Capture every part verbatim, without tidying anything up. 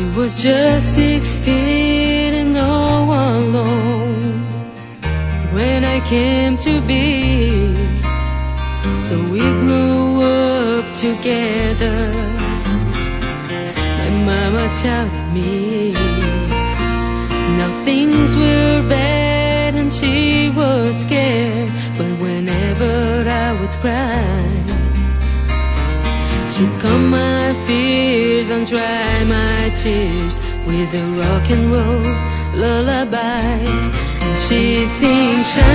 was just sixteen and all alone when I came to be. So we grew up together. My mama taught me. Now things were bad and she was scared, but whenever I would cry, she'd calm my fears and dry my tears with a rock and roll lullaby. And she'd sing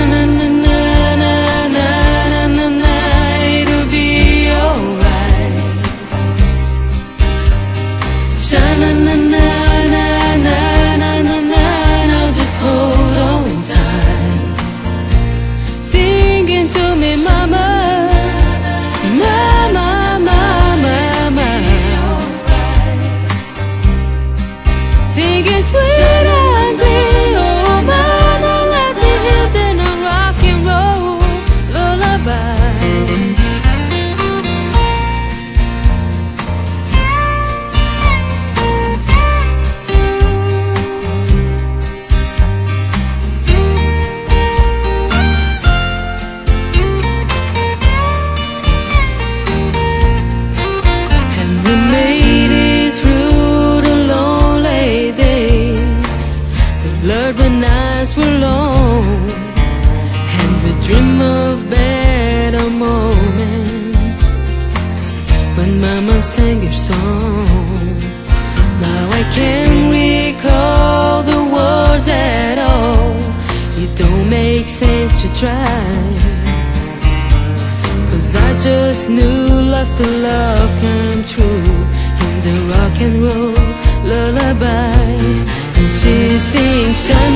sha-na-na-na-na-na-na-na-na, it'll be alright. Sha-na-na-na-na-na-na-na-na, just hold on tight. Singing to me, mama, mama, singing sweet and clean, oh mama, let me hear then a rock and roll lullaby. And we made it through the lonely days, the blurred when nights were long, and we dream of better moments when mama sang her song. Now I can't recall the words at all. It don't make sense to try, 'cause I just knew love's the love come true in the rock and roll lullaby. And she sings,